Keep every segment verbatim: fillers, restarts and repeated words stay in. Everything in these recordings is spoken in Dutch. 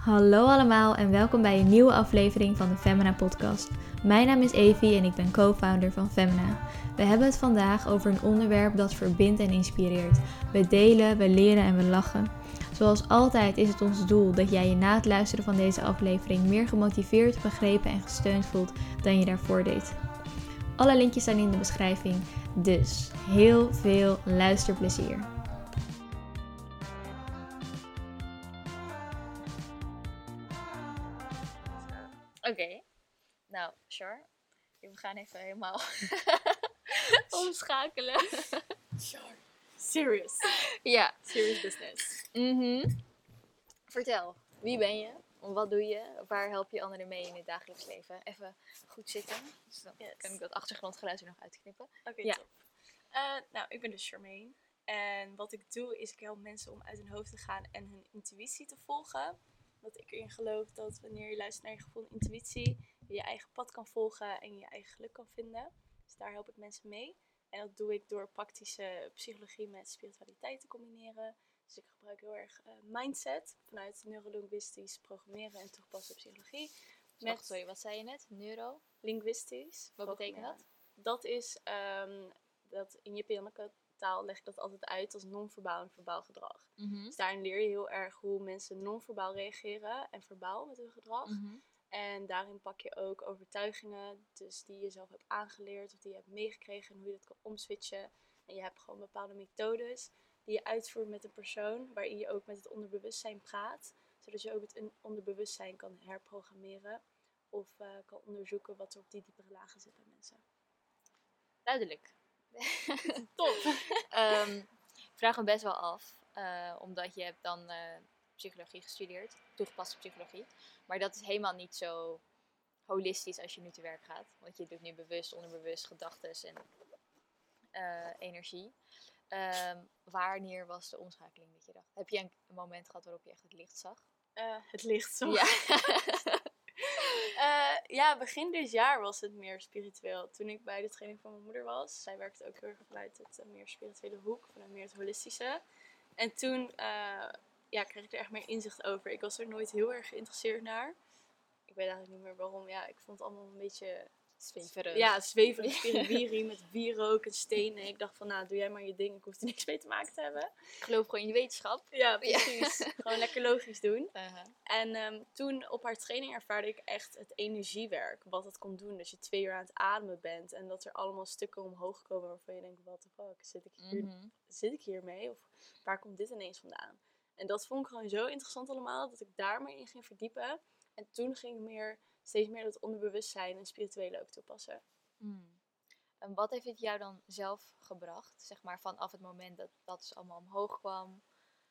Hallo allemaal en welkom bij een nieuwe aflevering van de Femina podcast. Mijn naam is Evie en ik ben co-founder van Femina. We hebben het vandaag over een onderwerp dat verbindt en inspireert. We delen, we leren en we lachen. Zoals altijd is het ons doel dat jij je na het luisteren van deze aflevering meer gemotiveerd, begrepen en gesteund voelt dan je daarvoor deed. Alle linkjes staan in de beschrijving, dus heel veel luisterplezier. Oké, okay. Nou, sure. We gaan even helemaal omschakelen. Sure. Serious. Ja. Serious business. Mm-hmm. Vertel, wie ben je? Wat doe je? Waar help je anderen mee in het dagelijks leven? Even goed zitten. Dus dan yes. kan ik dat achtergrondgeluid er nog uitknippen. Oké, okay, ja. top. Uh, nou, ik ben dus Charmaine. En wat ik doe is ik help mensen om uit hun hoofd te gaan en hun intuïtie te volgen. Dat ik erin geloof dat wanneer je luistert naar je gevoel en intuïtie, je je eigen pad kan volgen en je eigen geluk kan vinden. Dus daar help ik mensen mee. En dat doe ik door praktische psychologie met spiritualiteit te combineren. Dus ik gebruik heel erg uh, mindset vanuit neurolinguistisch programmeren en toegepaste psychologie. Met, Wacht, sorry, wat zei je net? Neuro? Linguistisch. Wat betekent dat? Dat is, um, dat in je Japanse taal leg ik dat altijd uit als non-verbaal en verbaal gedrag. Mm-hmm. Dus daarin leer je heel erg hoe mensen non-verbaal reageren en verbaal met hun gedrag. Mm-hmm. En daarin pak je ook overtuigingen, dus die je zelf hebt aangeleerd of die je hebt meegekregen en hoe je dat kan omswitchen. En je hebt gewoon bepaalde methodes die je uitvoert met een persoon, waarin je ook met het onderbewustzijn praat. Zodat je ook het onderbewustzijn kan herprogrammeren of uh, kan onderzoeken wat er op die diepere lagen zit bij mensen. Duidelijk. Top! um, ik vraag me best wel af, uh, omdat je hebt dan uh, psychologie gestudeerd, toegepaste psychologie. Maar dat is helemaal niet zo holistisch als je nu te werk gaat. Want je doet nu bewust, onderbewust, gedachtes en uh, energie. Um, wanneer was de omschakeling dat je dacht? Heb je een, een moment gehad waarop je echt het licht zag? Uh, het licht zag? Ja. uh, ja, begin dit jaar was het meer spiritueel. Toen ik bij de training van mijn moeder was. Zij werkte ook heel erg vanuit het uh, meer spirituele hoek. Vanuit meer het holistische. En toen uh, ja, kreeg ik er echt meer inzicht over. Ik was er nooit heel erg geïnteresseerd naar. Ik weet eigenlijk niet meer waarom. Ja, ik vond het allemaal een beetje... Zweverig. Ja, zweverig, spiriwiri met wierook en stenen. Ik dacht van, nou, doe jij maar je ding. Ik hoef er niks mee te maken te hebben. Ik geloof gewoon in de wetenschap. Ja, precies. Ja. Gewoon lekker logisch doen. Uh-huh. En um, toen op haar training ervaarde ik echt het energiewerk. Wat het kon doen. Dat je twee uur aan het ademen bent. En dat er allemaal stukken omhoog komen waarvan je denkt, what the fuck, zit ik hier, mm-hmm. zit ik hier mee? Of waar komt dit ineens vandaan? En dat vond ik gewoon zo interessant allemaal. Dat ik daar meer in ging verdiepen. En toen ging ik meer... steeds meer dat onderbewustzijn en spirituele ook toepassen. Hmm. En wat heeft het jou dan zelf gebracht? Zeg maar vanaf het moment dat dat dus allemaal omhoog kwam.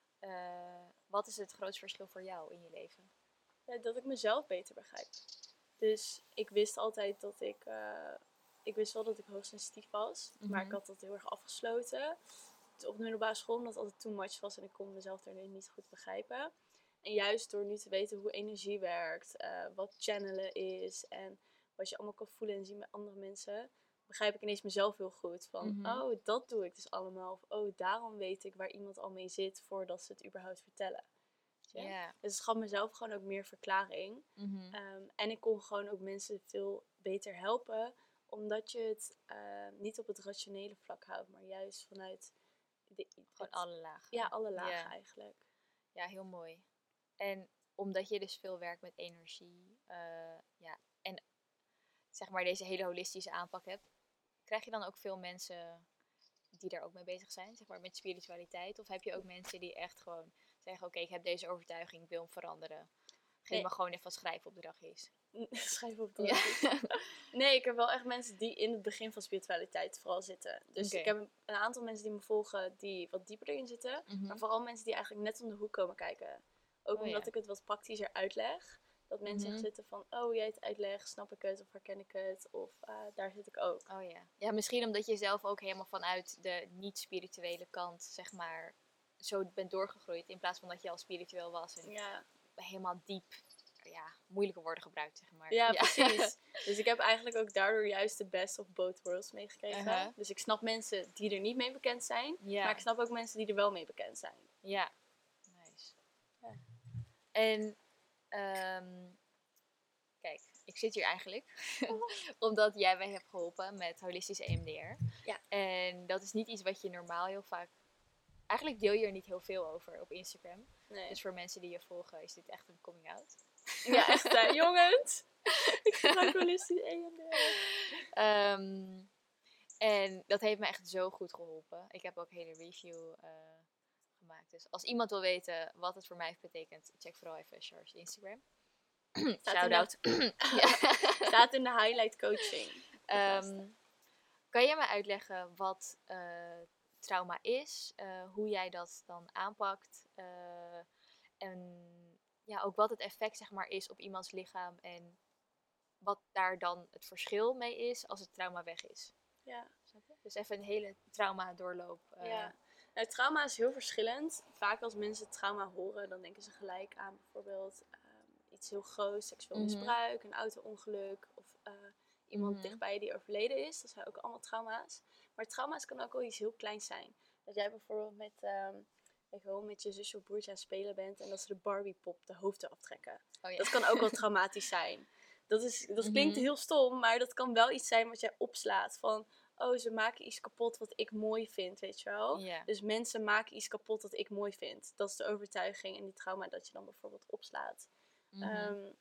Uh, wat is het grootste verschil voor jou in je leven? Ja, dat ik mezelf beter begrijp. Dus ik wist altijd dat ik... Uh, ik wist wel dat ik hoogsensitief was. Mm-hmm. Maar ik had dat heel erg afgesloten. Op de middelbare school omdat het altijd too much was. En ik kon mezelf er niet goed begrijpen. En juist door nu te weten hoe energie werkt, uh, wat channelen is en wat je allemaal kan voelen en zien bij andere mensen, begrijp ik ineens mezelf heel goed. Van, mm-hmm. oh, dat doe ik dus allemaal. Of, oh, daarom weet ik waar iemand al mee zit voordat ze het überhaupt vertellen. Ja? Yeah. Dus het gaf mezelf gewoon ook meer verklaring. Mm-hmm. Um, en ik kon gewoon ook mensen veel beter helpen, omdat je het uh, niet op het rationele vlak houdt, maar juist vanuit... De, gewoon alle lagen. Ja, alle lagen yeah. eigenlijk. Ja, heel mooi. En omdat je dus veel werkt met energie, uh, ja, en zeg maar deze hele holistische aanpak hebt, krijg je dan ook veel mensen die daar ook mee bezig zijn, zeg maar met spiritualiteit? Of heb je ook mensen die echt gewoon zeggen, oké, okay, ik heb deze overtuiging, ik wil hem veranderen. Geef nee. me gewoon even wat schrijfopdrachtjes. Schrijfopdrachtjes? Ja. Nee, ik heb wel echt mensen die in het begin van spiritualiteit vooral zitten. Dus okay. ik heb een aantal mensen die me volgen die wat dieper erin zitten. Mm-hmm. Maar vooral mensen die eigenlijk net om de hoek komen kijken. Ook oh, omdat ja. ik het wat praktischer uitleg. Dat mensen mm-hmm. zitten van, oh jij het uitlegt, snap ik het of herken ik het. Of uh, daar zit ik ook. Oh ja. Ja, misschien omdat je zelf ook helemaal vanuit de niet-spirituele kant, zeg maar, zo bent doorgegroeid. In plaats van dat je al spiritueel was. En ja. helemaal diep, ja, moeilijke woorden gebruikt, zeg maar. Ja, ja. precies. Dus ik heb eigenlijk ook daardoor juist de best of both worlds meegekregen. Uh-huh. Dus ik snap mensen die er niet mee bekend zijn. Ja. Maar ik snap ook mensen die er wel mee bekend zijn. Ja. Nice. Ja. En Um, kijk, ik zit hier eigenlijk omdat jij mij hebt geholpen met holistisch E M D R. Ja. En dat is niet iets wat je normaal heel vaak... Eigenlijk deel je er niet heel veel over op Instagram. Nee. Dus voor mensen die je volgen is dit echt een coming out. Ja, echt hè, jongens. Ik gebruik holistisch E M D R. Um, en dat heeft me echt zo goed geholpen. Ik heb ook een hele review uh, gemaakt. Dus als iemand wil weten wat het voor mij heeft betekend, check vooral even Char's Instagram. Shout-out. Staat in de highlight coaching. Um, kan je me uitleggen wat uh, trauma is? Uh, hoe jij dat dan aanpakt? Uh, en ja, ook wat het effect zeg maar is op iemands lichaam. En wat daar dan het verschil mee is als het trauma weg is. Ja. Dus even een hele trauma doorloop. Uh, ja. Nou, trauma is heel verschillend. Vaak als mensen trauma horen, dan denken ze gelijk aan bijvoorbeeld um, iets heel groots, seksueel mm-hmm. misbruik, een auto-ongeluk of uh, iemand mm-hmm. dichtbij die overleden is. Dat zijn ook allemaal trauma's. Maar trauma's kan ook wel iets heel kleins zijn. Dat jij bijvoorbeeld met, um, gewoon met je zusje of broertje aan het spelen bent en dat ze de Barbie-pop de hoofd eraf trekken. Oh, ja. Dat kan ook wel traumatisch zijn. Dat, is, dat klinkt mm-hmm. heel stom, maar dat kan wel iets zijn wat jij opslaat van... Oh, ze maken iets kapot wat ik mooi vind, weet je wel. Yeah. Dus mensen maken iets kapot wat ik mooi vind. Dat is de overtuiging en die trauma dat je dan bijvoorbeeld opslaat. Mm-hmm. Um,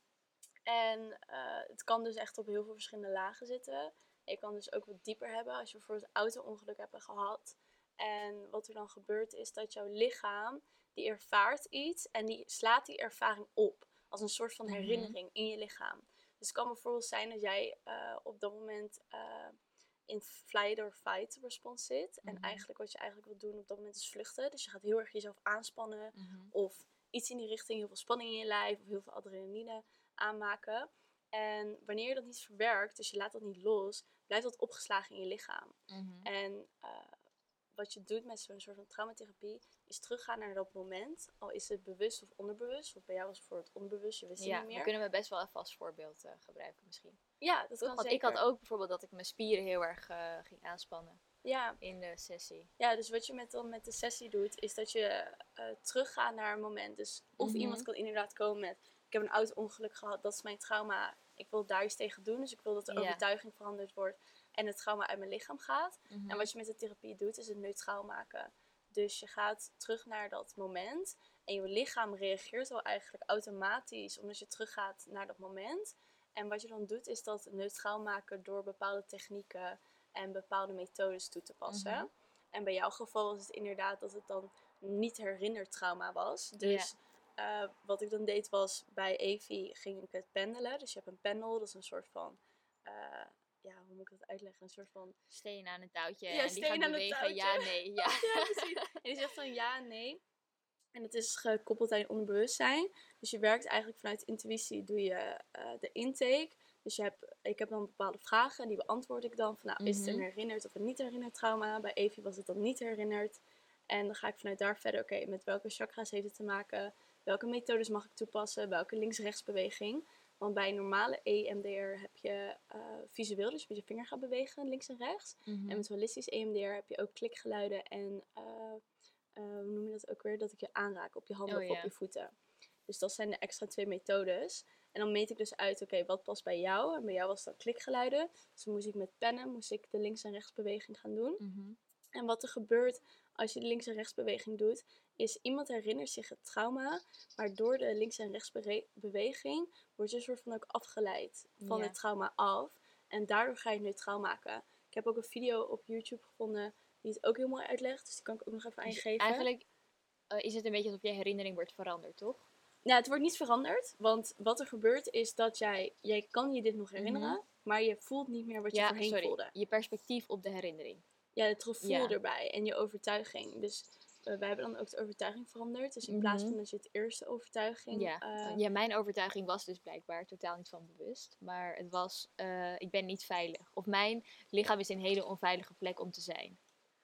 en uh, het kan dus echt op heel veel verschillende lagen zitten. Je kan dus ook wat dieper hebben als je bijvoorbeeld een auto-ongeluk hebt gehad. En wat er dan gebeurt is dat jouw lichaam, die ervaart iets en die slaat die ervaring op. Als een soort van herinnering mm-hmm. in je lichaam. Dus het kan bijvoorbeeld zijn dat jij uh, op dat moment... Uh, in flight or fight response zit. Mm-hmm. En eigenlijk wat je eigenlijk wil doen op dat moment is vluchten. Dus je gaat heel erg jezelf aanspannen. Mm-hmm. Of iets in die richting, heel veel spanning in je lijf. Of heel veel adrenaline aanmaken. En wanneer je dat niet verwerkt, dus je laat dat niet los, blijft dat opgeslagen in je lichaam. Mm-hmm. En uh, wat je doet met zo'n soort van traumatherapie, is teruggaan naar dat moment. Al is het bewust of onderbewust. Of bij jou was het bijvoorbeeld onbewust, je wist het ja, niet meer. Ja, kunnen we best wel even als voorbeeld uh, gebruiken misschien. Ja, dat kan Want zeker. ik had ook bijvoorbeeld dat ik mijn spieren heel erg uh, ging aanspannen. Ja. In de sessie. Ja, dus wat je met, dan met de sessie doet, is dat je uh, teruggaat naar een moment. Dus of mm-hmm. iemand kan inderdaad komen met, ik heb een auto-ongeluk gehad, dat is mijn trauma. Ik wil daar iets tegen doen, dus ik wil dat de ja. overtuiging veranderd wordt en het trauma uit mijn lichaam gaat. Mm-hmm. En wat je met de therapie doet, is het neutraal maken. Dus je gaat terug naar dat moment en je lichaam reageert al eigenlijk automatisch, omdat je teruggaat naar dat moment. En wat je dan doet, is dat neutraal maken door bepaalde technieken en bepaalde methodes toe te passen. Mm-hmm. En bij jouw geval was het inderdaad dat het dan niet herinnerd trauma was. Dus yeah. uh, wat ik dan deed was, bij Evie ging ik het pendelen. Dus je hebt een pendel, dat is een soort van... Uh, ja, hoe moet ik dat uitleggen? Een soort van... Steen aan een touwtje ja, en die gaat bewegen, ja, nee. Ja, ja precies. En die zegt dan ja, nee. En het is gekoppeld aan je onderbewustzijn. Dus je werkt eigenlijk vanuit intuïtie, doe je uh, de intake. Dus je hebt, ik heb dan bepaalde vragen en die beantwoord ik dan. Van, nou, mm-hmm. Is het een herinnerd of een niet herinnerd trauma? Bij Evie was het dan niet herinnerd. En dan ga ik vanuit daar verder, oké, okay, met welke chakras heeft het te maken? Welke methodes mag ik toepassen? Welke links-rechts beweging? Want bij normale E M D R heb je uh, visueel, dus je met je vinger gaat bewegen, links en rechts. Mm-hmm. En met holistisch E M D R heb je ook klikgeluiden en... Uh, Uh, hoe noem je dat ook weer? Dat ik je aanraak op je handen oh, of yeah. op je voeten. Dus dat zijn de extra twee methodes. En dan meet ik dus uit, oké, okay, wat past bij jou? En bij jou was dat klikgeluiden. Dus dan moest ik met pennen, moest ik de links- en rechtsbeweging gaan doen. Mm-hmm. En wat er gebeurt als je de links- en rechtsbeweging doet, is iemand herinnert zich het trauma, maar door de links- en rechtsbeweging word je een soort van ook afgeleid van yeah. het trauma af. En daardoor ga je het neutraal maken. Ik heb ook een video op YouTube gevonden die het ook heel mooi uitlegt. Dus die kan ik ook nog even dus aangeven. Eigenlijk uh, is het een beetje alsof je herinnering wordt veranderd, toch? Nou, het wordt niet veranderd. Want wat er gebeurt is dat jij... Jij kan je dit nog herinneren. Mm-hmm. Maar je voelt niet meer wat je ja, voorheen sorry. voelde. Je perspectief op de herinnering. Ja, het gevoel ja. erbij. En je overtuiging. Dus uh, wij hebben dan ook de overtuiging veranderd. Dus in mm-hmm. plaats van dat je het eerste overtuiging... Ja. Uh, ja, mijn overtuiging was dus blijkbaar totaal niet van bewust. Maar het was... Uh, ik ben niet veilig. Of mijn lichaam is een hele onveilige plek om te zijn.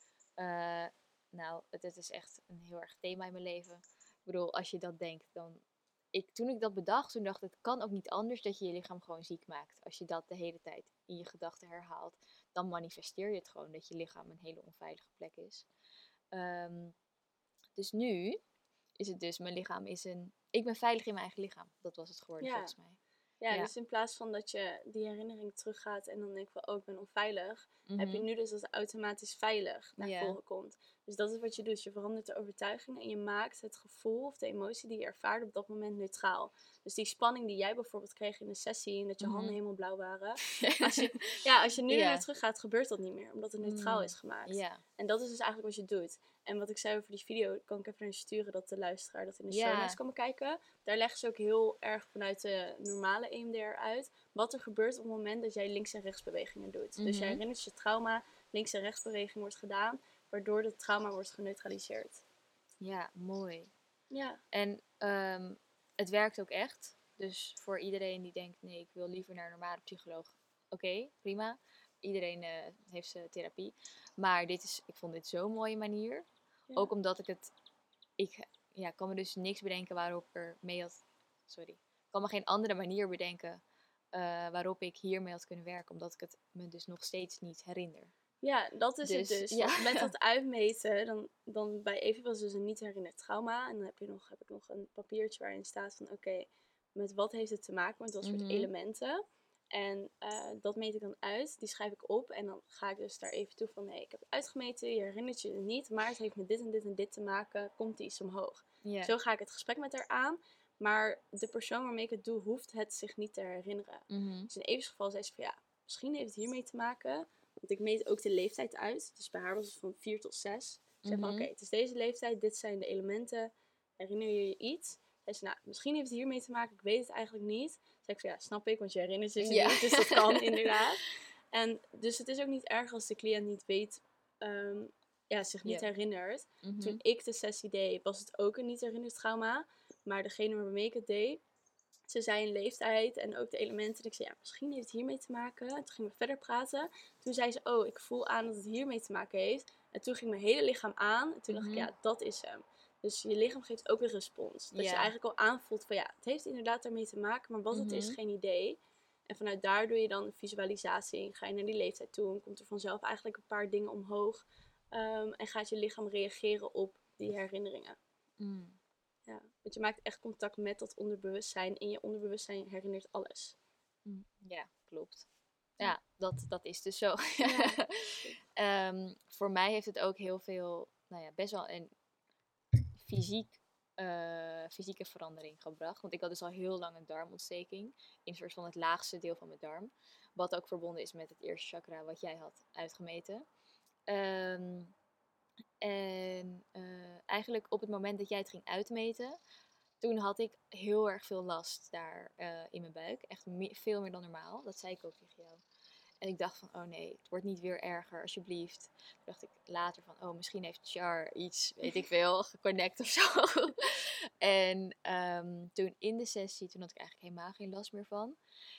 Uh, nou, het, het is echt een heel erg thema in mijn leven. Ik bedoel, als je dat denkt, dan... Ik, toen ik dat bedacht, toen dacht ik, het kan ook niet anders dat je je lichaam gewoon ziek maakt. Als je dat de hele tijd in je gedachten herhaalt, dan manifesteer je het gewoon dat je lichaam een hele onveilige plek is. Um, dus nu is het dus, mijn lichaam is een ik ben veilig in mijn eigen lichaam. Dat was het geworden Ja. volgens mij. Ja, Ja. dus in plaats van dat je die herinnering teruggaat en dan denk van, oh, ik ben onveilig, Mhm. heb je nu dus dat het automatisch veilig naar Ja. voren komt. Dus dat is wat je doet. Je verandert de overtuiging en je maakt het gevoel of de emotie die je ervaart op dat moment neutraal. Dus die spanning die jij bijvoorbeeld kreeg in de sessie en dat je Mhm. handen helemaal blauw waren. Als je, ja, als je nu Ja. er naar terug gaat, gebeurt dat niet meer, omdat het neutraal Mm, is gemaakt. Ja. En dat is dus eigenlijk wat je doet. En wat ik zei over die video, kan ik even naar je sturen dat de luisteraar dat in de Ja. show notes kan bekijken. Daar leggen ze ook heel erg vanuit de normale E M D R uit. Wat er gebeurt op het moment dat jij links- en rechtsbewegingen doet. Dus Mhm. jij herinnert je trauma, links- en rechtsbeweging wordt gedaan. Waardoor het trauma wordt geneutraliseerd. Ja, mooi. Ja. En ehm, het werkt ook echt. Dus voor iedereen die denkt, nee, ik wil liever naar een normale psycholoog. Oké, prima. Iedereen eh, heeft zijn therapie. Maar dit is, ik vond dit zo'n mooie manier. Ja. Ook omdat ik het... Ik ja, kan me dus niks bedenken waarop ik er mee had... Sorry. Ik kan me geen andere manier bedenken eh, waarop ik hiermee had kunnen werken. Omdat ik het me dus nog steeds niet herinner. Ja, dat is Dus, het dus. ja. Want met dat uitmeten, dan, dan bij Evie was dus een niet herinnerd trauma. En dan heb, je nog, heb ik nog een papiertje waarin staat van oké, met wat heeft het te maken? Want het was Mhm. met elementen. En uh, dat meet ik dan uit, die schrijf ik op. En dan ga ik dus daar even toe van nee, ik heb het uitgemeten, je herinnert je het niet. Maar het heeft met dit en dit en dit te maken, komt iets omhoog. Ja. Zo ga ik het gesprek met haar aan. Maar de persoon waarmee ik het doe, hoeft het zich niet te herinneren. Mhm. Dus in Evie's geval zei ze van ja, misschien heeft het hiermee te maken. Want ik meet ook de leeftijd uit. Dus bij haar was het van vier tot zes. Ik zei van Mhm. oké, het is deze leeftijd, dit zijn de elementen. Herinner je je iets? Zei ze, nou, misschien heeft het hiermee te maken, ik weet het eigenlijk niet. Zei ik van ja, snap ik, want je herinnert je ze Ja. niet. Dus dat kan inderdaad. En dus het is ook niet erg als de cliënt niet weet, um, ja, zich niet Ja. herinnert. Mhm. Toen ik de sessie deed, was het ook een niet herinnerd trauma. Maar degene waarmee ik het deed, ze zei een leeftijd en ook de elementen. En ik zei, ja, misschien heeft het hiermee te maken. En toen gingen we verder praten. Toen zei ze, oh, ik voel aan dat het hiermee te maken heeft. En toen ging mijn hele lichaam aan. En toen dacht Mhm. ik, ja, dat is hem. Dus je lichaam geeft ook een respons. Dat Ja. je eigenlijk al aanvoelt van, ja, het heeft inderdaad daarmee te maken. Maar wat Mhm. het is, geen idee. En vanuit daar doe je dan een visualisatie. Ga je naar die leeftijd toe. En komt er vanzelf eigenlijk een paar dingen omhoog. Um, en gaat je lichaam reageren op die herinneringen. Mm. Ja, want je maakt echt contact met dat onderbewustzijn. En je onderbewustzijn herinnert alles. Mm. Ja, klopt. Ja, dat, dat is dus zo. Ja. um, voor mij heeft het ook heel veel, nou ja, best wel een fysiek, uh, fysieke verandering gebracht. Want ik had dus al heel lang een darmontsteking. In een soort van het laagste deel van mijn darm. Wat ook verbonden is met het eerste chakra wat jij had uitgemeten. Um, en uh, eigenlijk op het moment dat jij het ging uitmeten, toen had ik heel erg veel last daar uh, in mijn buik. Echt me- veel meer dan normaal. Dat zei ik ook tegen jou. En ik dacht van, oh nee, het wordt niet weer erger, alsjeblieft. Toen dacht ik later van, oh, misschien heeft Char iets, weet ik veel, geconnect of zo. En um, toen in de sessie, toen had ik eigenlijk helemaal geen last meer van.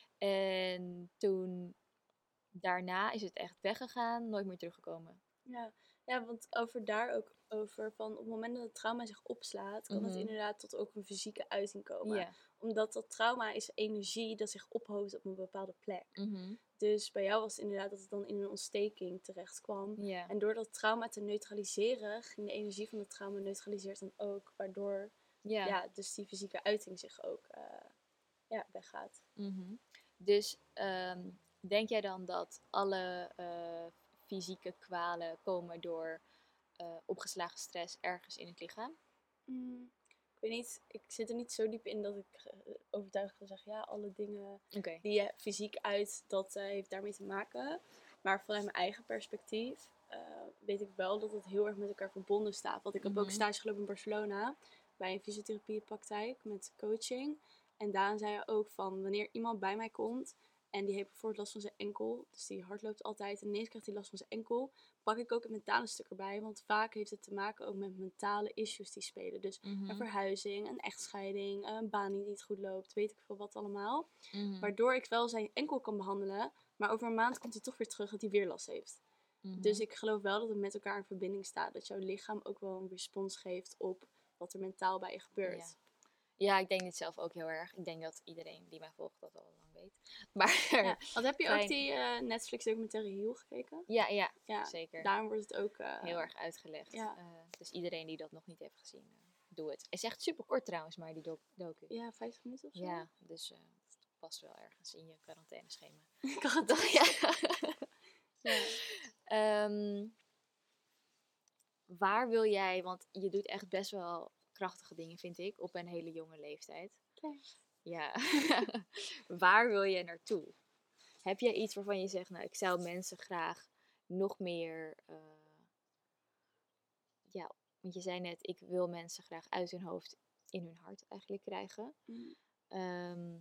En toen, daarna is het echt weggegaan, nooit meer teruggekomen. Ja. Ja, want over daar ook over, van op het moment dat het trauma zich opslaat, kan Mhm. het inderdaad tot ook een fysieke uiting komen. Ja. Omdat dat trauma is energie dat zich ophoopt op een bepaalde plek. Mhm. Dus bij jou was het inderdaad dat het dan in een ontsteking terecht kwam. Ja. En door dat trauma te neutraliseren, ging de energie van het trauma neutraliseert dan ook. Waardoor Ja. ja, dus die fysieke uiting zich ook uh, ja, weggaat. Mhm. Dus um, denk jij dan dat alle uh, fysieke kwalen komen door uh, opgeslagen stress ergens in het lichaam? Mm, ik weet niet, ik zit er niet zo diep in dat ik uh, overtuigd kan zeggen, ja, alle dingen okay. die je fysiek uit, dat uh, heeft daarmee te maken. Maar vanuit mijn eigen perspectief uh, weet ik wel dat het heel erg met elkaar verbonden staat. Want ik heb mm-hmm. ook stage gelopen in Barcelona bij een fysiotherapiepraktijk met coaching. En daarin zei je ook van, wanneer iemand bij mij komt en die heeft bijvoorbeeld last van zijn enkel, dus die hardloopt altijd en ineens krijgt hij last van zijn enkel, pak ik ook het mentale stuk erbij, want vaak heeft het te maken ook met mentale issues die spelen. Dus mm-hmm. een verhuizing, een echtscheiding, een baan die niet goed loopt, weet ik veel wat allemaal. Mm-hmm. Waardoor ik wel zijn enkel kan behandelen, maar over een maand komt hij toch weer terug dat hij weer last heeft. Mm-hmm. Dus ik geloof wel dat het met elkaar in verbinding staat, dat jouw lichaam ook wel een respons geeft op wat er mentaal bij je gebeurt. Ja. Ja, ik denk dit zelf ook heel erg. Ik denk dat iedereen die mij volgt dat al lang weet. Maar, ja, want heb je fijn... ook die uh, Netflix documentaire Heal gekeken? Ja, ja, ja, zeker. Daarom wordt het ook... Uh, heel erg uitgelegd. Ja. Uh, dus iedereen die dat nog niet heeft gezien, uh, doe het. Het is echt super kort trouwens, maar die doc- docu. Ja, vijftig minuten of zo. Ja, dus uh, het past wel ergens in je quarantaineschema. Ik kan het toch, ja. ja. Um, waar wil jij, want je doet echt best wel krachtige dingen, vind ik, op een hele jonge leeftijd. Okay. Ja. Waar wil je naartoe? Heb jij iets waarvan je zegt, nou, ik zou mensen graag nog meer, uh, ja, want je zei net, ik wil mensen graag uit hun hoofd in hun hart eigenlijk krijgen. Mm. Um,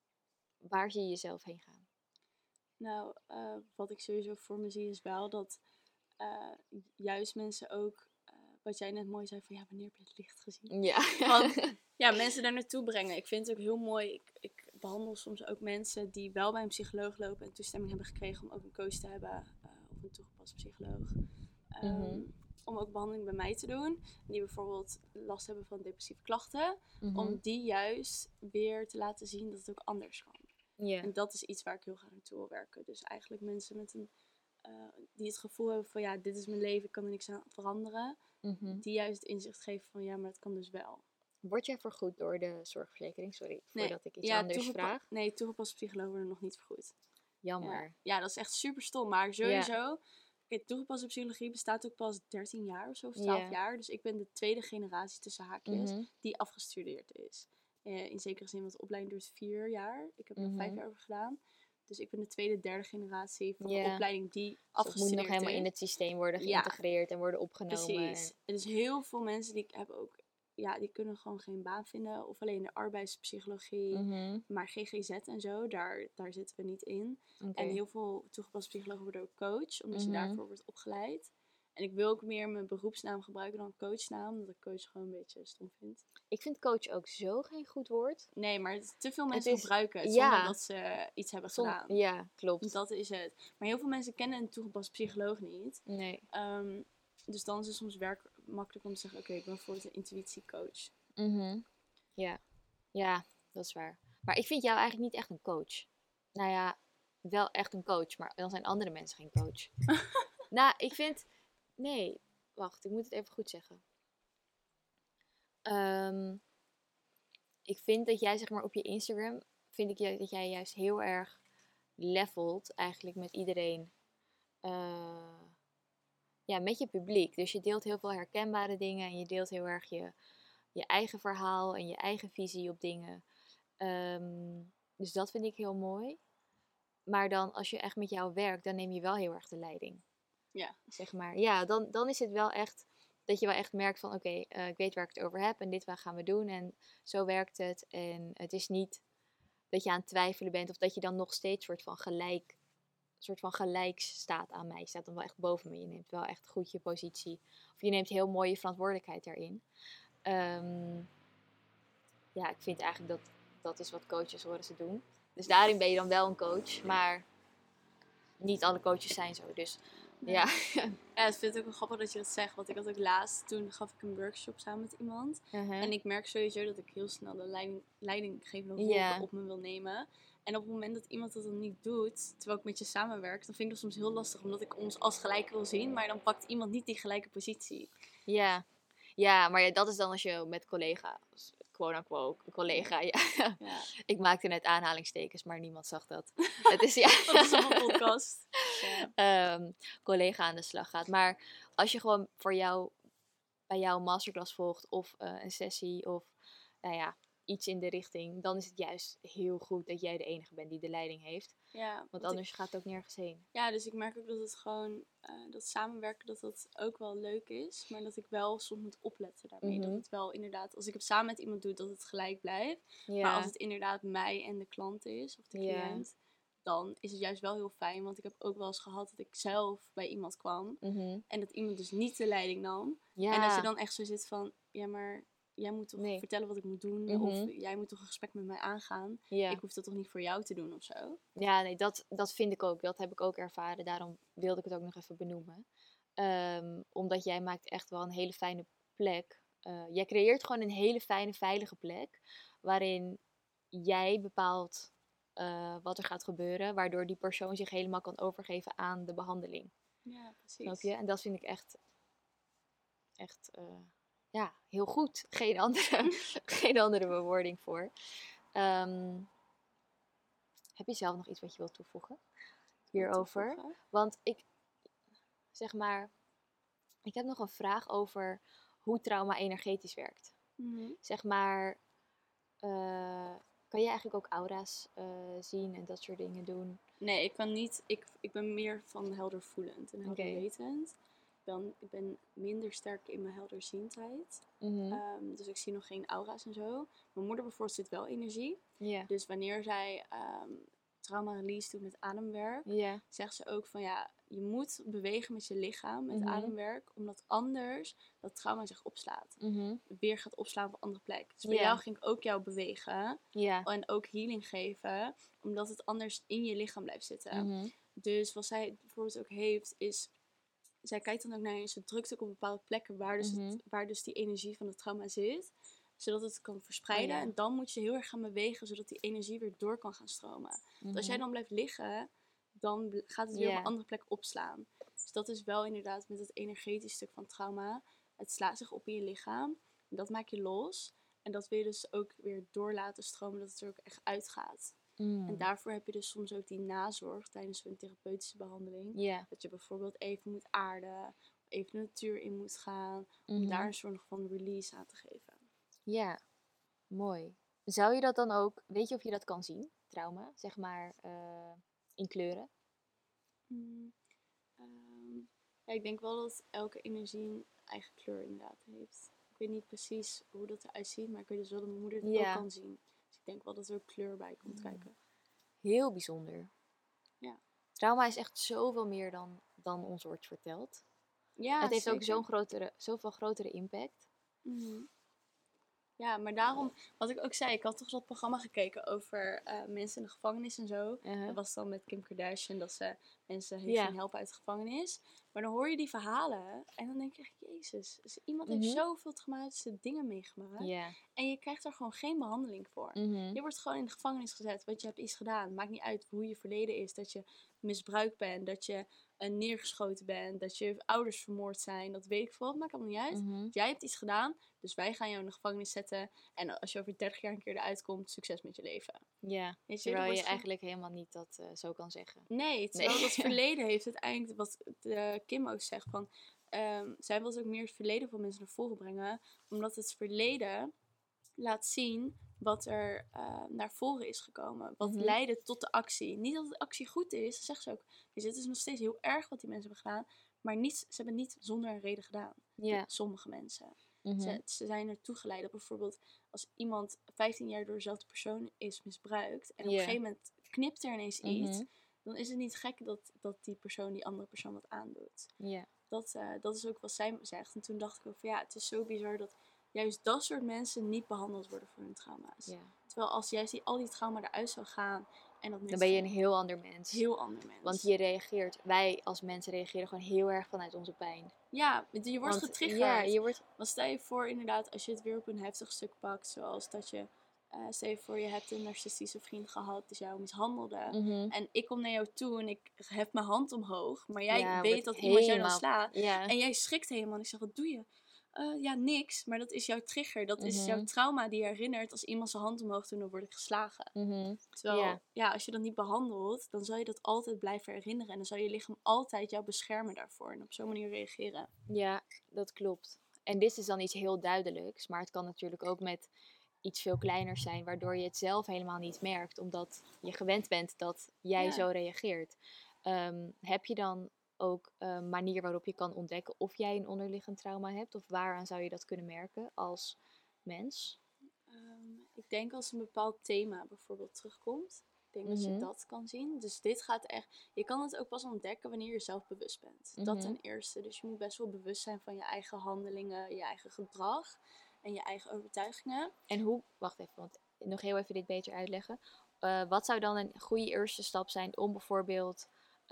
waar zie je jezelf heen gaan? Nou, uh, wat ik sowieso voor me zie is wel dat uh, juist mensen ook, uh, wat jij net mooi zei, van ja, wanneer heb je het licht gezien? Ja. Van, ja, mensen daar naartoe brengen. Ik vind het ook heel mooi, ik, ik behandel soms ook mensen die wel bij een psycholoog lopen en toestemming hebben gekregen om ook een coach te hebben, uh, of een toegepaste psycholoog. Um, mm-hmm. Om ook behandeling bij mij te doen. Die bijvoorbeeld last hebben van depressieve klachten. Mm-hmm. Om die juist weer te laten zien dat het ook anders kan. Yeah. En dat is iets waar ik heel graag naartoe wil werken. Dus eigenlijk mensen met een, uh, die het gevoel hebben van ja, dit is mijn leven, ik kan er niks aan veranderen. Mm-hmm. Die juist het inzicht geven van ja, maar dat kan dus wel. Word jij vergoed door de zorgverzekering? Sorry, nee, voordat ik iets ja, anders toegepa- vraag. Nee, toegepaste psychologen worden nog niet vergoed. Jammer. Ja, ja, dat is echt super stom. Maar sowieso, ja. Kijk, toegepaste psychologie bestaat ook pas dertien jaar of zo, of twaalf yeah. jaar. Dus ik ben de tweede generatie tussen haakjes mm-hmm. die afgestudeerd is. Uh, in zekere zin, want de opleiding duurt vier jaar. Ik heb er mm-hmm. vijf jaar over gedaan. Dus ik ben de tweede, derde generatie van yeah. de opleiding die dus afgestudeerd is. Het moet nog helemaal in het systeem worden geïntegreerd ja. en worden opgenomen. Precies. En dus heel veel mensen die ik heb ook, ja, die kunnen gewoon geen baan vinden. Of alleen de arbeidspsychologie, mm-hmm. maar G G Z en zo, daar, daar zitten we niet in. Okay. En heel veel toegepaste psychologen worden ook coach, omdat mm-hmm. je daarvoor wordt opgeleid. En ik wil ook meer mijn beroepsnaam gebruiken dan coachnaam, omdat ik coach gewoon een beetje stom vind. Ik vind coach ook zo geen goed woord. Nee, maar te veel mensen is, gebruiken het ja. zonder dat ze iets hebben Som, gedaan. Ja, klopt. Dat is het. Maar heel veel mensen kennen een toegepaste psycholoog niet. Nee. Um, dus dan is het soms werk makkelijk om te zeggen, oké, okay, ik ben voor een intuïtiecoach. Mm-hmm. Ja. Ja, dat is waar. Maar ik vind jou eigenlijk niet echt een coach. Nou ja, wel echt een coach, maar dan zijn andere mensen geen coach. Nou, ik vind... Nee, wacht, ik moet het even goed zeggen. Um, ik vind dat jij, zeg maar, op je Instagram, vind ik dat jij juist heel erg levelt eigenlijk met iedereen. Uh, ja, met je publiek. Dus je deelt heel veel herkenbare dingen en je deelt heel erg je, je eigen verhaal en je eigen visie op dingen. Um, dus dat vind ik heel mooi. Maar dan, als je echt met jou werkt, dan neem je wel heel erg de leiding. Ja. Zeg maar. Ja, dan, dan is het wel echt dat je wel echt merkt van oké, okay, uh, ik weet waar ik het over heb en dit gaan we doen en zo werkt het. En het is niet dat je aan het twijfelen bent of dat je dan nog steeds soort van gelijk, soort van gelijk staat aan mij. Je staat dan wel echt boven me. Je neemt wel echt goed je positie. Of je neemt heel mooi je verantwoordelijkheid daarin. Um, ja, ik vind eigenlijk dat dat is wat coaches horen te doen. Dus daarin ben je dan wel een coach, maar niet alle coaches zijn zo. Dus nee. ja. Ja, ik vind het ook wel grappig dat je dat zegt. Want ik had ook laatst, toen gaf ik een workshop samen met iemand. Uh-huh. En ik merk sowieso dat ik heel snel de leiding, leidinggevende rol yeah. op me wil nemen. En op het moment dat iemand dat dan niet doet, terwijl ik met je samenwerk, dan vind ik dat soms heel lastig. Omdat ik ons als gelijk wil zien, maar dan pakt iemand niet die gelijke positie. Ja, ja, maar ja, dat is dan als je met collega's, quote-unquote, collega, ja. ja. Ik maakte net aanhalingstekens, maar niemand zag dat. Het is, ja. Dat is op een podcast. Ja. Um, collega aan de slag gaat. Maar als je gewoon voor jou, bij jou een masterclass volgt, of uh, een sessie, of nou ja, iets in de richting, dan is het juist heel goed dat jij de enige bent die de leiding heeft. Ja, want anders ik, gaat het ook nergens heen. Ja, dus ik merk ook dat het gewoon, uh, dat samenwerken, dat dat ook wel leuk is. Maar dat ik wel soms moet opletten daarmee. Mm-hmm. Dat het wel inderdaad, als ik het samen met iemand doe, dat het gelijk blijft. Ja. Maar als het inderdaad mij en de klant is, of de cliënt, ja. dan is het juist wel heel fijn. Want ik heb ook wel eens gehad dat ik zelf bij iemand kwam. Mm-hmm. En dat iemand dus niet de leiding nam. Ja. En dat je dan echt zo zit van, ja maar... Jij moet toch nee. vertellen wat ik moet doen. Mm-hmm. Of jij moet toch een gesprek met mij aangaan. Ja. Ik hoef dat toch niet voor jou te doen of zo. Ja, nee, dat, dat vind ik ook. Dat heb ik ook ervaren. Daarom wilde ik het ook nog even benoemen. Um, omdat jij maakt echt wel een hele fijne plek. Uh, jij creëert gewoon een hele fijne, veilige plek. Waarin jij bepaalt uh, wat er gaat gebeuren. Waardoor die persoon zich helemaal kan overgeven aan de behandeling. Ja, precies. Snap je? En dat vind ik echt... Echt... Uh, ja, heel goed. Geen andere, geen andere bewoording voor. Ehm, heb je zelf nog iets wat je wilt toevoegen hierover? Toevoegen? Want ik, zeg maar, ik heb nog een vraag over hoe trauma energetisch werkt. Mhm. Zeg maar, uh, kan je eigenlijk ook aura's uh, zien en dat soort dingen doen? Nee, ik kan niet. Ik, ik ben meer van heldervoelend en helderwetend. Okay. Ik ben, ik ben minder sterk in mijn helderziendheid. Mm-hmm. Um, dus ik zie nog geen aura's en zo. Mijn moeder bijvoorbeeld zit wel energie. Yeah. Dus wanneer zij um, trauma release doet met ademwerk, yeah. zegt ze ook van ja, je moet bewegen met je lichaam, met mm-hmm. ademwerk, omdat anders dat trauma zich opslaat. Mm-hmm. Weer gaat opslaan op een andere plek. Dus bij yeah. jou ging ik ook jou bewegen yeah. en ook healing geven, omdat het anders in je lichaam blijft zitten. Mm-hmm. Dus wat zij bijvoorbeeld ook heeft, is zij kijkt dan ook naar je, ze drukt ook op bepaalde plekken waar dus, mm-hmm. het, waar dus die energie van het trauma zit, zodat het kan verspreiden. Oh, ja. En dan moet je heel erg gaan bewegen, zodat die energie weer door kan gaan stromen. Mm-hmm. Want als jij dan blijft liggen, dan gaat het weer yeah. op een andere plek opslaan. Dus dat is wel inderdaad met het energetisch stuk van trauma. Het slaat zich op in je lichaam. En dat maak je los. En dat wil je dus ook weer door laten stromen, dat het er ook echt uitgaat. Mm. En daarvoor heb je dus soms ook die nazorg tijdens zo'n therapeutische behandeling. Yeah. Dat je bijvoorbeeld even moet aarden, even de natuur in moet gaan, om mm-hmm. daar een soort van release aan te geven. Ja, mooi. Zou je dat dan ook, weet je of je dat kan zien, trauma, zeg maar, uh, in kleuren? Mm, um, ja, ik denk wel dat elke energie een eigen kleur inderdaad heeft. Ik weet niet precies hoe dat eruit ziet, maar ik weet dus wel dat mijn moeder het ja. ook kan zien. Dus ik denk wel dat er ook kleur bij komt mm. kijken. Heel bijzonder. Ja. Trauma is echt zoveel meer dan, dan ons wordt verteld. Ja, het heeft zeker. ook zo'n grotere, zoveel grotere impact. Mm-hmm. Ja, maar daarom, wat ik ook zei, ik had toch dat programma gekeken over uh, mensen in de gevangenis en zo. Uh-huh. Dat was dan met Kim Kardashian, dat ze mensen heeft ja. zien helpen uit de gevangenis. Maar dan hoor je die verhalen en dan denk je echt, jezus, dus iemand mm-hmm. heeft zoveel traumatische dingen meegemaakt. Yeah. En je krijgt er gewoon geen behandeling voor. Mm-hmm. Je wordt gewoon in de gevangenis gezet, want je hebt iets gedaan. Maakt niet uit hoe je verleden is, dat je misbruikt bent, dat je uh, neergeschoten bent, dat je ouders vermoord zijn. Dat weet ik veel, maakt allemaal niet uit. Mm-hmm. Jij hebt iets gedaan, dus wij gaan jou in de gevangenis zetten. En als je over dertig jaar een keer eruit komt, succes met je leven. Ja, Weet je, terwijl je gewoon... eigenlijk helemaal niet dat uh, zo kan zeggen. Nee, terwijl nee. dat verleden heeft uiteindelijk, wat de Kim ook zegt, van, um, zij wil ook meer het verleden van mensen naar voren brengen. Omdat het verleden laat zien wat er uh, naar voren is gekomen. Wat mm-hmm. leidde tot de actie. Niet dat de actie goed is, dat zegt ze ook. Dus het is nog steeds heel erg wat die mensen hebben gedaan. Maar niet, ze hebben het niet zonder een reden gedaan. Yeah. Sommige mensen. Mm-hmm. Ze, ze zijn ertoe geleid dat bijvoorbeeld als iemand vijftien jaar door dezelfde persoon is misbruikt. En op yeah. een gegeven moment knipt er ineens mm-hmm. iets. Dan is het niet gek dat, dat die persoon die andere persoon wat aandoet. Yeah. Dat, uh, dat is ook wat zij zegt. En toen dacht ik ook van ja, het is zo bizar dat juist dat soort mensen niet behandeld worden voor hun trauma's. Yeah. Terwijl als juist die, al die trauma eruit zou gaan. En dat dan ben je een heel ander mens. Heel ander mens. Want je reageert, wij als mensen reageren gewoon heel erg vanuit onze pijn. Ja, je wordt Want, getriggerd. Ja, je wordt... Want stel je voor inderdaad, als je het weer op een heftig stuk pakt. Zoals dat je, uh, stel je voor je hebt een narcistische vriend gehad die jou mishandelde. Mm-hmm. En ik kom naar jou toe en ik hef mijn hand omhoog. Maar jij ja, weet dat helemaal... iemand jou dan slaat. Ja. En jij schrikt helemaal en ik zeg, wat doe je? Uh, ja, niks. Maar dat is jouw trigger. Dat mm-hmm. is jouw trauma die je herinnert als iemand zijn hand omhoog doet, dan word ik geslagen. Mm-hmm. Terwijl, yeah. ja, als je dat niet behandelt, dan zal je dat altijd blijven herinneren. En dan zal je lichaam altijd jou beschermen daarvoor. En op zo'n manier reageren. Ja, dat klopt. En dit is dan iets heel duidelijks. Maar het kan natuurlijk ook met iets veel kleiner zijn, waardoor je het zelf helemaal niet merkt. Omdat je gewend bent dat jij ja. zo reageert. Um, heb je dan ook een manier waarop je kan ontdekken of jij een onderliggend trauma hebt? Of waaraan zou je dat kunnen merken als mens? Um, ik denk als een bepaald thema bijvoorbeeld terugkomt. Ik denk mm-hmm. dat je dat kan zien. Dus dit gaat echt... Je kan het ook pas ontdekken wanneer je zelf bewust bent. Mm-hmm. Dat ten eerste. Dus je moet best wel bewust zijn van je eigen handelingen, je eigen gedrag en je eigen overtuigingen. En hoe... Wacht even, want nog heel even dit beter uitleggen. Uh, wat zou dan een goede eerste stap zijn om bijvoorbeeld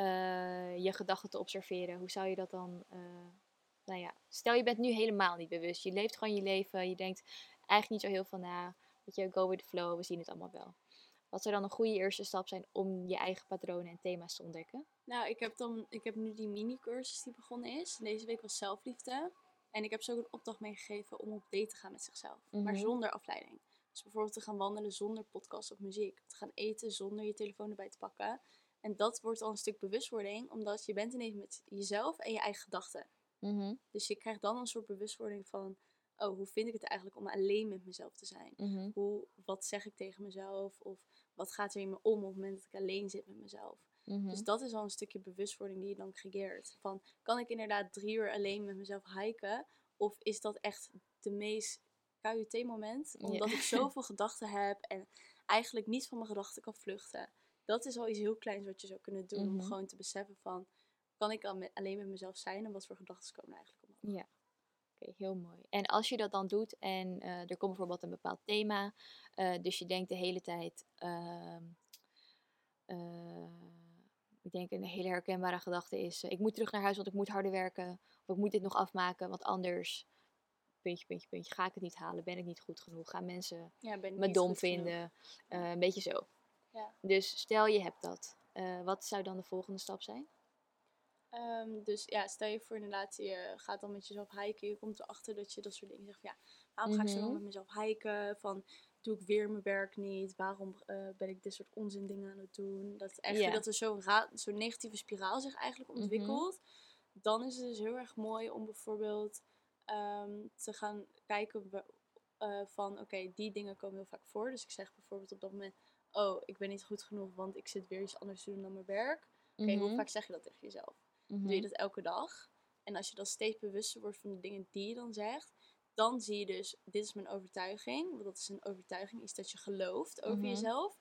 uh, je gedachten te observeren? Hoe zou je dat dan... Uh, nou ja, stel je bent nu helemaal niet bewust. Je leeft gewoon je leven. Je denkt eigenlijk niet zo heel veel na. Dat je go with the flow, we zien het allemaal wel. Wat zou dan een goede eerste stap zijn om je eigen patronen en thema's te ontdekken? Nou, ik heb, dan, ik heb nu die mini-cursus die begonnen is. Deze week was zelfliefde. En ik heb ze ook een opdracht meegegeven om op date te gaan met zichzelf. Mhm. Maar zonder afleiding. Dus bijvoorbeeld te gaan wandelen zonder podcast of muziek. Te gaan eten zonder je telefoon erbij te pakken. En dat wordt al een stuk bewustwording. Omdat je bent ineens met jezelf en je eigen gedachten. Mhm. Dus je krijgt dan een soort bewustwording van... Oh, hoe vind ik het eigenlijk om alleen met mezelf te zijn? Mhm. Hoe, wat zeg ik tegen mezelf? Of wat gaat er in me om op het moment dat ik alleen zit met mezelf? Mhm. Dus dat is al een stukje bewustwording die je dan creëert. Van, kan ik inderdaad drie uur alleen met mezelf hiken? Of is dat echt de meest K U T-moment? Omdat Ja. ik zoveel gedachten heb en eigenlijk niet van mijn gedachten kan vluchten. Dat is al iets heel kleins wat je zou kunnen doen. Om Mhm. gewoon te beseffen van, kan ik al met, alleen met mezelf zijn? En wat voor gedachten komen er eigenlijk omhoog? Ja. Oké, heel mooi. En als je dat dan doet en eh, er komt bijvoorbeeld een bepaald thema, eh, dus je denkt de hele tijd, ehm, eh, ik denk een hele herkenbare gedachte is, eh, ik moet terug naar huis, want ik moet harder werken, of ik moet dit nog afmaken, want anders, puntje, puntje, puntje, ga ik het niet halen, ben ik niet goed genoeg, gaan mensen Ja, ben ik me niet dom goed genoeg? vinden, eh, een beetje zo. Ja. Dus stel je hebt dat, Eh, wat zou dan de volgende stap zijn? Ehm, dus ja, stel je voor inderdaad, je gaat dan met jezelf hiken. Je komt erachter dat je dat soort dingen zegt van, ja, waarom ga ik zo lang Mhm. met mezelf hiken? Van, doe ik weer mijn werk niet? Waarom eh, ben ik dit soort onzin dingen aan het doen? Dat, eigenlijk, Ja. dat er zo'n ra- zo'n negatieve spiraal zich eigenlijk Mhm. ontwikkelt. Dan is het dus heel erg mooi om bijvoorbeeld ehm, te gaan kijken wa- eh, van, oké, die dingen komen heel vaak voor. Dus ik zeg bijvoorbeeld op dat moment, oh, ik ben niet goed genoeg, want ik zit weer iets anders te doen dan mijn werk. Oké, hoe Mhm. vaak zeg je dat tegen jezelf? Mhm. Doe je dat elke dag? En als je dan steeds bewuster wordt van de dingen die je dan zegt, dan zie je dus, dit is mijn overtuiging. Want dat is een overtuiging, is dat je gelooft over Mhm. jezelf.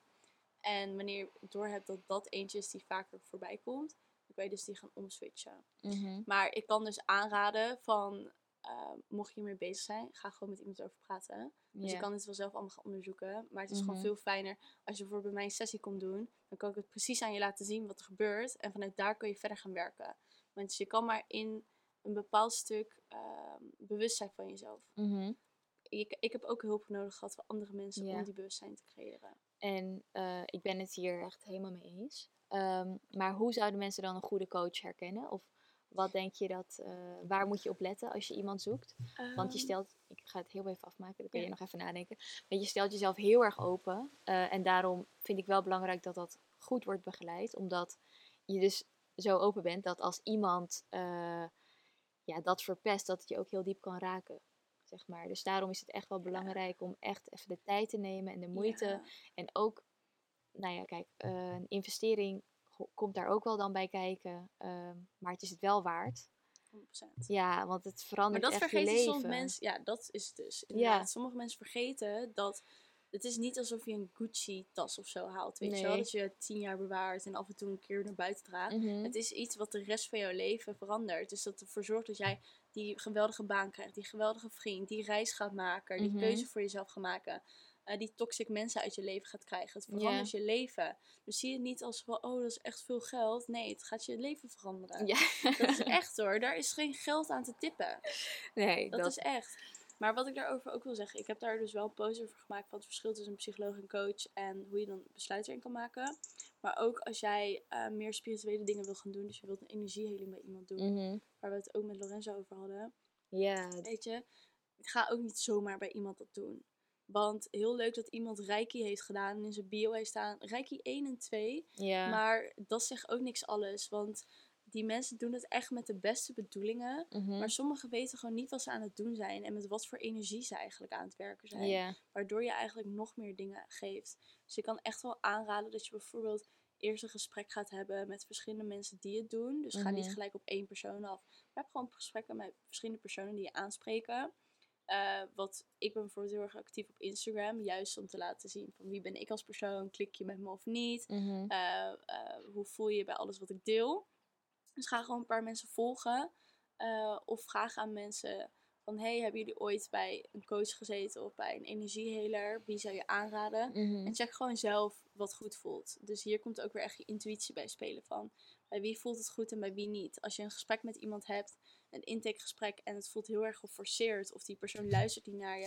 En wanneer je doorhebt dat dat eentje is die vaker voorbij komt, dan kan je dus die gaan omswitchen. Mhm. Maar ik kan dus aanraden van, uh, mocht je hiermee bezig zijn, ga gewoon met iemand over praten. Dus Ja. je kan het wel zelf allemaal gaan onderzoeken. Maar het is gewoon Mhm. veel fijner als je bijvoorbeeld bij mij een sessie komt doen. Dan kan ik het precies aan je laten zien wat er gebeurt. En vanuit daar kun je verder gaan werken. Want je kan maar in een bepaald stuk uh, bewust zijn van jezelf. Mhm. Ik, ik heb ook hulp nodig gehad van andere mensen Ja. om die bewustzijn te creëren. En eh, ik ben het hier echt helemaal mee eens. Ehm, maar hoe zouden mensen dan een goede coach herkennen? Of wat denk je dat, eh, waar moet je op letten als je iemand zoekt? Want je Um, stelt, ik ga het heel even afmaken, dan kun je Ja. nog even nadenken. Want je stelt jezelf heel erg open. eh, en daarom vind ik wel belangrijk dat dat goed wordt begeleid. Omdat je dus zo open bent dat als iemand eh, ja, dat verpest, dat het je ook heel diep kan raken. Zeg maar. Dus daarom is het echt wel belangrijk om echt even de tijd te nemen en de moeite. Ja. En ook, nou ja, kijk, uh, een investering go- komt daar ook wel dan bij kijken. Uh, maar het is het wel waard. honderd procent. Ja, want het verandert Maar dat echt je vergeten leven. soms mensen. Ja, dat is het dus. Inderdaad. Ja. Sommige mensen vergeten dat het is niet alsof je een Gucci-tas of zo haalt. Weet Nee. je wel? Dat je het tien jaar bewaart en af en toe een keer naar buiten draagt. Mm-hmm. Het is iets wat de rest van jouw leven verandert. Dus dat ervoor zorgt dat jij die geweldige baan krijgt, die geweldige vriend, die reis gaat maken, die Mm-hmm. keuze voor jezelf gaat maken. Uh, die toxic mensen uit je leven gaat krijgen. Het verandert Ja. je leven. Dus zie het niet als van, oh, dat is echt veel geld. Nee, het gaat je leven veranderen. Ja. Dat is echt hoor. Daar is geen geld aan te tippen. Nee, Dat, dat is echt. Maar wat ik daarover ook wil zeggen. Ik heb daar dus wel een post over gemaakt. Van het verschil tussen een psycholoog en coach. En hoe je dan besluiten erin kan maken. Maar ook als jij uh, meer spirituele dingen wil gaan doen. Dus je wilt een energieheling bij iemand doen. Mm-hmm. Waar we het ook met Lorenzo over hadden. Ja. Weet je. Ga ook niet zomaar bij iemand dat doen. Want heel leuk dat iemand Reiki heeft gedaan. En in zijn bio heeft staan Reiki één en twee. Ja. Maar dat zegt ook niks alles. Want die mensen doen het echt met de beste bedoelingen. Mm-hmm. Maar sommigen weten gewoon niet wat ze aan het doen zijn. En met wat voor energie ze eigenlijk aan het werken zijn. Ja. Waardoor je eigenlijk nog meer dingen geeft. Dus je kan echt wel aanraden dat je bijvoorbeeld eerst een gesprek gaat hebben met verschillende mensen die het doen. Dus Mm-hmm. ga niet gelijk op één persoon af. Maar heb gewoon gesprekken met verschillende personen die je aanspreken. Uh, wat ik ben bijvoorbeeld heel erg actief op Instagram. Juist om te laten zien van wie ben ik als persoon. Klik je met me of niet. Mm-hmm. Uh, uh, hoe voel je je bij alles wat ik deel. Dus ga gewoon een paar mensen volgen. Uh, of vraag aan mensen van, hey, hebben jullie ooit bij een coach gezeten of bij een energieheler? Wie zou je aanraden? Mm-hmm. En check gewoon zelf wat goed voelt. Dus hier komt ook weer echt je intuïtie bij spelen van, bij wie voelt het goed en bij wie niet. Als je een gesprek met iemand hebt, een intakegesprek, en het voelt heel erg geforceerd of die persoon luistert niet naar je,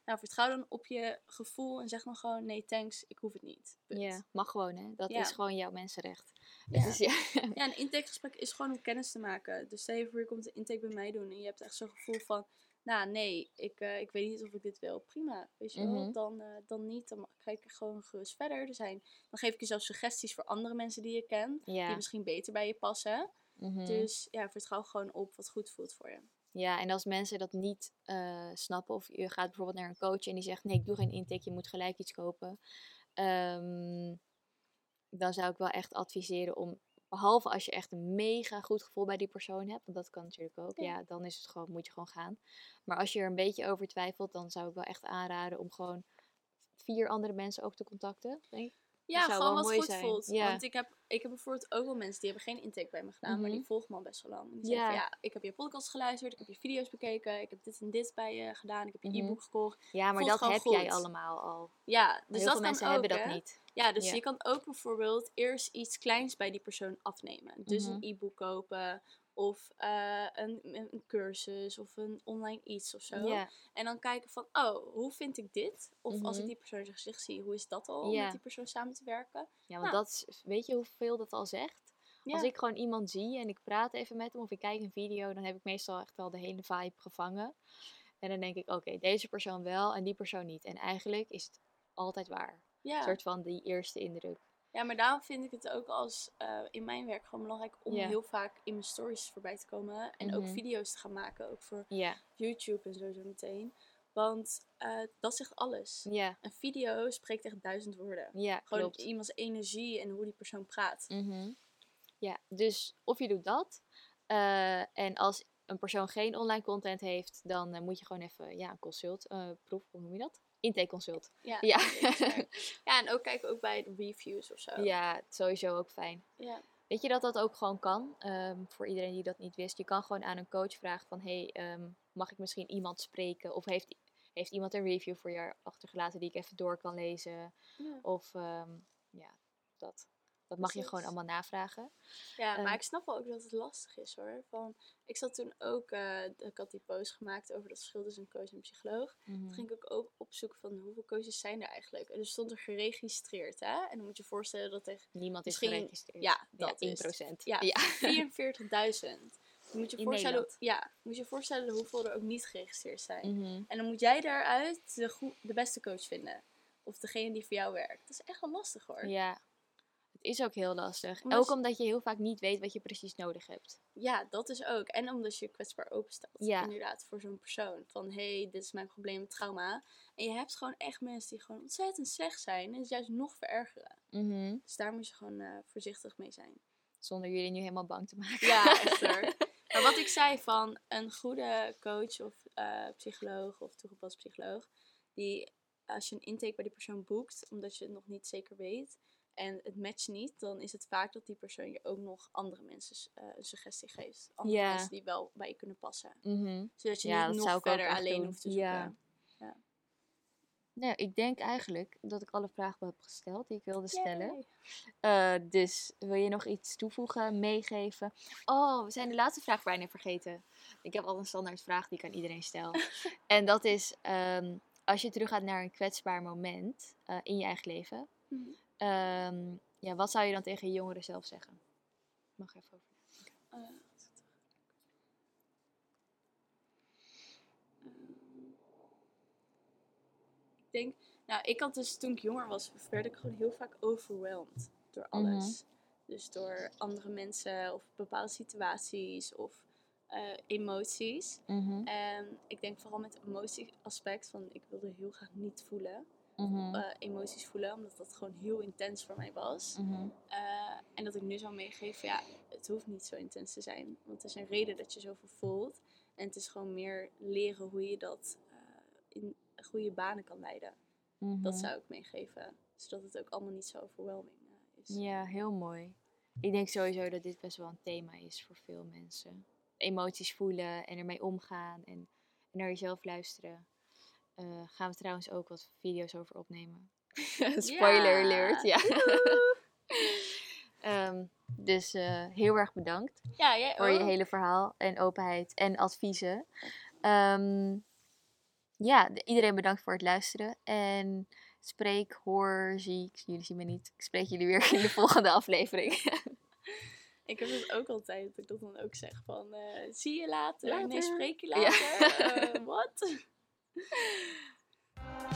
Nou, vertrouw dan op je gevoel en zeg dan gewoon, nee, thanks, ik hoef het niet. Punt. Ja, mag gewoon, hè. Dat Ja. is gewoon jouw mensenrecht. Ja. Het is, ja. Ja, een intakegesprek is gewoon om kennis te maken. Dus stel je voor, je komt een intake bij mij doen en je hebt echt zo'n gevoel van, nou, nee, ik, uh, ik weet niet of ik dit wil. Prima, weet je wel. Mhm. Dan, uh, dan niet, dan kijk ik gewoon gerust verder. Er zijn, dan geef ik je zelfs suggesties voor andere mensen die je kent, Ja. die misschien beter bij je passen. Mhm. Dus ja, vertrouw gewoon op wat goed voelt voor je. Ja, en als mensen dat niet uh, snappen, of je gaat bijvoorbeeld naar een coach en die zegt, nee, ik doe geen intake, je moet gelijk iets kopen. Um, dan zou ik wel echt adviseren om, behalve als je echt een mega goed gevoel bij die persoon hebt, want dat kan natuurlijk ook, ja, ja dan is het gewoon, moet je gewoon gaan. Maar als je er een beetje over twijfelt, dan zou ik wel echt aanraden om gewoon vier andere mensen ook te contacten, denk ik. Ja, zou gewoon wel wat mooi goed zijn. voelt. Ja. Want ik heb, ik heb bijvoorbeeld ook wel mensen die hebben geen intake bij me gedaan, Mhm. maar die volgen me al best wel lang. Die Ja. zeggen van, ja, ik heb je podcast geluisterd, ik heb je video's bekeken, ik heb dit en dit bij je gedaan, ik heb je Mhm. e-book gekocht. Ja, maar Voelt dat gewoon heb goed. jij allemaal al. Ja, Maar dus heel dat veel kan mensen ook, hebben dat hè? niet. Ja, dus Ja. je kan ook bijvoorbeeld eerst iets kleins bij die persoon afnemen. Dus Mhm. een e-book kopen of uh, een, een cursus of een online iets of zo. Ja. En dan kijken van, oh, hoe vind ik dit? Of Mhm. als ik die persoon in zijn gezicht zie, hoe is dat al om Ja. met die persoon samen te werken? Ja, want Nou. dat is, weet je hoeveel dat al zegt? Ja. Als ik gewoon iemand zie en ik praat even met hem of ik kijk een video, dan heb ik meestal echt wel de hele vibe gevangen. En dan denk ik, oké, okay, deze persoon wel en die persoon niet. En eigenlijk is het altijd waar. Ja. Een soort van die eerste indruk. Ja, maar daarom vind ik het ook als uh, in mijn werk gewoon belangrijk om Ja. heel vaak in mijn stories voorbij te komen. En Mhm. ook video's te gaan maken, ook voor Ja. YouTube en zo zo meteen. Want uh, dat zegt alles. Ja. Een video spreekt echt duizend woorden. Ja, gewoon klopt. iemands energie en hoe die persoon praat. Mm-hmm. Ja, dus of je doet dat. Uh, en als een persoon geen online content heeft, dan uh, moet je gewoon even ja, een consult, uh, proef, hoe noem je dat? Intake consult. Ja, ja. ja, en ook kijken ook bij de reviews of zo. Ja, sowieso ook fijn. Ja. Weet je dat dat ook gewoon kan? Um, voor iedereen die dat niet wist. Je kan gewoon aan een coach vragen van, hey, um, mag ik misschien iemand spreken? Of heeft, heeft iemand een review voor je achtergelaten die ik even door kan lezen? Ja. Of um, ja, dat. Dat mag Precies. je gewoon allemaal navragen. Ja, Um, maar ik snap wel ook dat het lastig is hoor. Van, ik zat toen ook, uh, ik had die post gemaakt over dat verschil tussen een coach en een psycholoog. mm-hmm. Toen ging ik ook opzoeken van hoeveel coaches zijn er eigenlijk. En er stond er geregistreerd, hè. En dan moet je je voorstellen dat er... Niemand is misschien, geregistreerd. Ja, dat ja, één procent. is Ja, ja. vierenveertigduizend. Dan moet je In voorstellen, Nederland. ja, moet je je voorstellen hoeveel er ook niet geregistreerd zijn. Mm-hmm. En dan moet jij daaruit de, goe- de beste coach vinden. Of degene die voor jou werkt. Dat is echt wel lastig hoor. Ja. Het is ook heel lastig. Omdat ook je... omdat je heel vaak niet weet wat je precies nodig hebt. Ja, dat is ook. En omdat je kwetsbaar openstelt. Ja. Inderdaad, voor zo'n persoon. Van, hé, hey, dit is mijn probleem met trauma. En je hebt gewoon echt mensen die gewoon ontzettend slecht zijn. En het juist nog verergeren. Mm-hmm. Dus daar moet je gewoon uh, voorzichtig mee zijn. Zonder jullie nu helemaal bang te maken. Ja, echt hoor. Maar wat ik zei van een goede coach of uh, psycholoog of toegepast psycholoog. Die, als je een intake bij die persoon boekt, omdat je het nog niet zeker weet... en het matcht niet, dan is het vaak dat die persoon je ook nog andere mensen uh, een suggestie geeft. Andere ja. mensen die wel bij je kunnen passen. Mm-hmm. Zodat je ja, niet dat nog verder alleen doen. hoeft te zoeken. Ja. Ja. Nou, ik denk eigenlijk dat ik alle vragen heb gesteld die ik wilde stellen. Yay. Uh, dus wil je nog iets toevoegen, meegeven? Oh, we zijn de laatste vraag bijna vergeten. Ik heb al een standaard vraag die ik aan iedereen stel. En dat is, um, als je teruggaat naar een kwetsbaar moment uh, in je eigen leven. Mm-hmm. Um, ja, wat zou je dan tegen je jongeren zelf zeggen? Mag even over nadenken. Uh, um, ik denk, nou, ik had dus toen ik jonger was, werd ik gewoon heel vaak overwhelmed door alles. Mm-hmm. Dus door andere mensen of bepaalde situaties of uh, emoties. Mm-hmm. En ik denk vooral met het emotieaspect van ik wilde heel graag niet voelen. Mm-hmm. Uh, emoties voelen, omdat dat gewoon heel intens voor mij was. Mm-hmm. Uh, en dat ik nu zou meegeven, ja, het hoeft niet zo intens te zijn. Want er is een reden dat je zoveel voelt. En het is gewoon meer leren hoe je dat uh, in goede banen kan leiden. Mm-hmm. Dat zou ik meegeven. Zodat het ook allemaal niet zo overwhelming uh, is. Ja, heel mooi. Ik denk sowieso dat dit best wel een thema is voor veel mensen. Emoties voelen en ermee omgaan en, en naar jezelf luisteren. Uh, gaan we trouwens ook wat video's over opnemen. Spoiler ja. alert, ja. um, dus uh, heel erg bedankt ja, jij voor ook. je hele verhaal en openheid en adviezen. Um, ja, de- iedereen bedankt voor het luisteren. En spreek, hoor, zie, jullie zien me niet. Ik spreek jullie weer in de volgende aflevering. Ik heb het ook altijd, dat ik dat dan ook zeg van, uh, zie je later. Later. Nee, spreek je Ja. later. Ja. Uh, wat?